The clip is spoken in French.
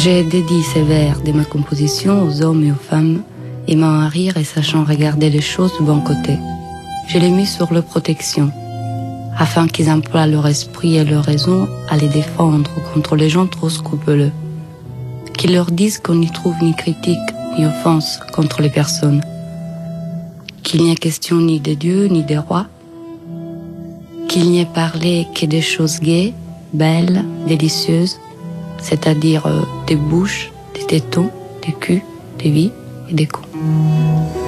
J'ai dédié ces vers de ma composition aux hommes et aux femmes, aimant à rire et sachant regarder les choses du bon côté. Je les mis sur leur protection, afin qu'ils emploient leur esprit et leur raison à les défendre contre les gens trop scrupuleux. Qu'ils leur disent qu'on n'y trouve ni critique ni offense contre les personnes. Qu'il n'y ait question ni de Dieu ni des rois. Qu'il n'y ait parlé que des choses gaies, belles, délicieuses, c'est-à-dire des bouches, des tétons, des culs, des vies et des coups.